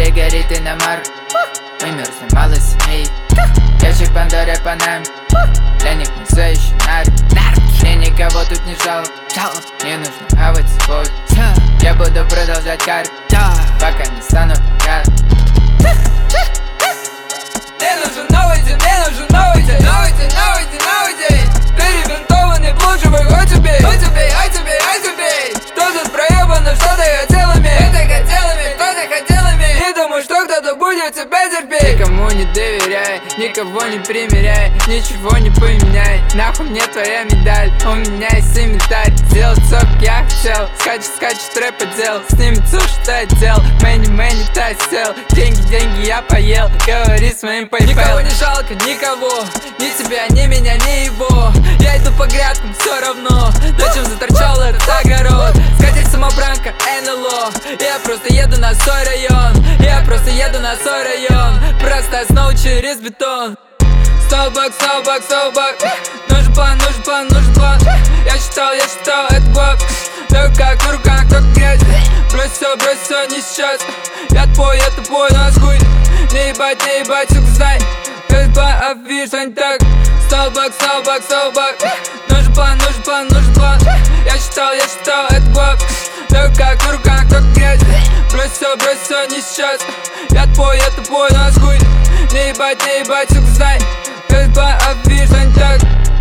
горит иномар. Мы мерзнем, мало семей. Ящик Пандоры по нам. Для них мы все еще нарк. Мне никого тут не жалко. Не нужно хавать свой. Я буду продолжать карт, пока не стану богат. Мне нужен новый день, мне нужен новый день. Новый день, новый день, новый день. Перебинтованный, плужевый, хоть убей. Хоть убей, хоть убей, хоть убей. Кто тут проебанный, что ты хотел иметь? Что ты хотел иметь, что ты хотел иметь? Не думаю, что кто-то будет тебя терпеть. Никому не доверяй, никого не примеряй, ничего не поменяй. Нахуй мне твоя медаль, у меня есть инвентарь. Сделать все, как я хотел, скачет рэп отдел. Снимет все, что отдел, мэнни, та сел. Деньги я поел, говори своим PayPal. Никого не жалко, никого. Ни тебя, ни меня, ни его. Я иду по грядкам, все равно. Зачем заторчал этот огород? Скатерть самобранка, НЛО. Я просто еду на свой район. Я просто еду на свой район. Просто снова через бетон. Столбак, столбак, столбак. Нужен план, нужен план, нужен план. Я считал, это год. На руках, только грязь. Брось все, не сейчас. Я твой, нас хуй. Не ебать, сука, знай. Как план, а видишь, что не так. Столбак, столбак, столбак. Нужен план, нужен план, нужен план. Я считал, это год. На руках, только грязь. Брось все, не сейчас. Я твой, нас хуй. Не ебать, сука, знай. Как план, а видишь, что не так.